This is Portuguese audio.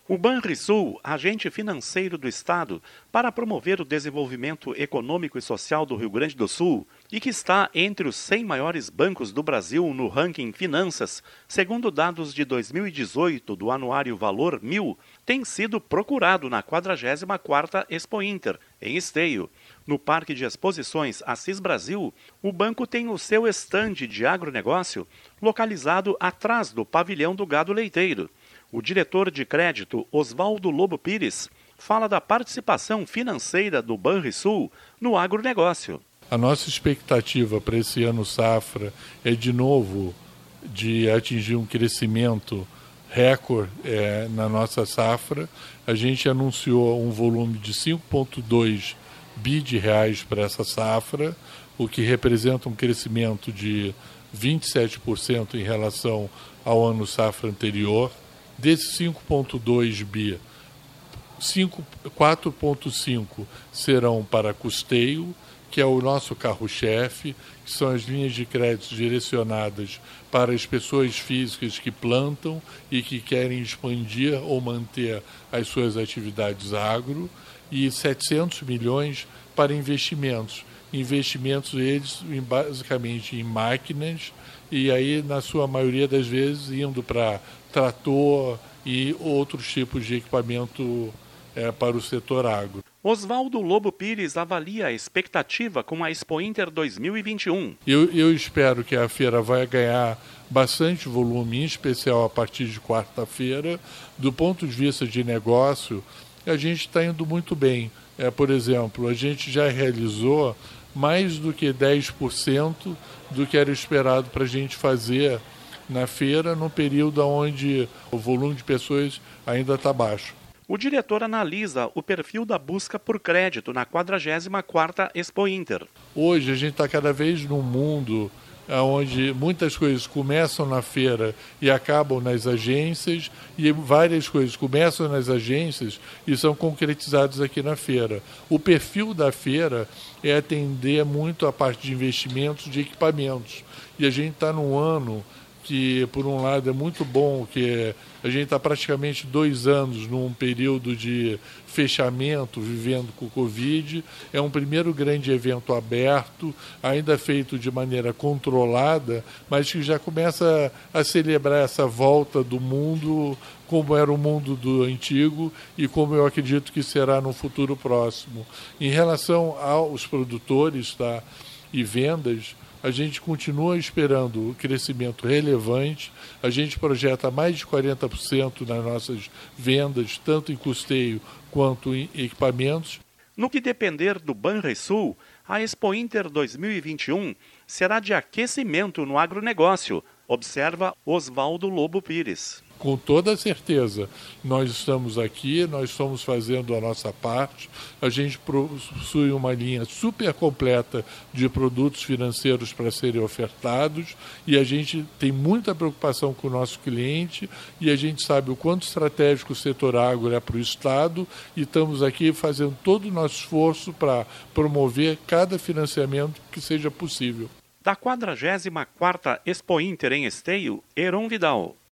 O Banrisul, agente financeiro do Estado, para promover o desenvolvimento econômico e social do Rio Grande do Sul e que está entre os 100 maiores bancos do Brasil no ranking Finanças, segundo dados de 2018 do Anuário Valor 1000, tem sido procurado na 44ª Expo Inter, em Esteio. No Parque de Exposições Assis Brasil, o banco tem o seu estande de agronegócio localizado atrás do pavilhão do gado leiteiro. O diretor de crédito, Osvaldo Lobo Pires, fala da participação financeira do Banrisul no agronegócio. A nossa expectativa para esse ano safra é, de novo, de atingir um crescimento recorde na nossa safra. A gente anunciou um volume de 5,2 bi de reais para essa safra, o que representa um crescimento de 27% em relação ao ano safra anterior. Desses 5,2 bi, 4,5 serão para custeio, que é o nosso carro-chefe, que são as linhas de crédito direcionadas para as pessoas físicas que plantam e que querem expandir ou manter as suas atividades agro, e 700 milhões para investimentos. Investimentos eles basicamente em máquinas, e aí na sua maioria das vezes indo para trator e outros tipos de equipamento para o setor agro. Osvaldo Lobo Pires avalia a expectativa com a Expo Inter 2021. Eu espero que a feira vai ganhar bastante volume, em especial a partir de quarta-feira. Do ponto de vista de negócio, a gente está indo muito bem. Por exemplo, a gente já realizou mais do que 10% do que era esperado para a gente fazer na feira, num período onde o volume de pessoas ainda está baixo. O diretor analisa o perfil da busca por crédito na 44ª Expo Inter. Hoje a gente está cada vez num mundo onde muitas coisas começam na feira e acabam nas agências, e várias coisas começam nas agências e são concretizadas aqui na feira. O perfil da feira é atender muito a parte de investimentos de equipamentos. E a gente está num ano que, por um lado, é muito bom, que a gente está praticamente 2 anos num período de fechamento, vivendo com o Covid. É um primeiro grande evento aberto, ainda feito de maneira controlada, mas que já começa a celebrar essa volta do mundo como era o mundo do antigo e como eu acredito que será no futuro próximo. Em relação aos produtores, e vendas, a gente continua esperando o crescimento relevante. A gente projeta mais de 40% nas nossas vendas, tanto em custeio quanto em equipamentos. No que depender do Banrisul, a Expo Inter 2021 será de aquecimento no agronegócio, observa Osvaldo Lobo Pires. Com toda certeza, nós estamos aqui, nós estamos fazendo a nossa parte, a gente possui uma linha super completa de produtos financeiros para serem ofertados, e a gente tem muita preocupação com o nosso cliente, e a gente sabe o quanto estratégico o setor agro é para o Estado, e estamos aqui fazendo todo o nosso esforço para promover cada financiamento que seja possível. Da 44ª Expo Inter em Esteio, Heron Vidal.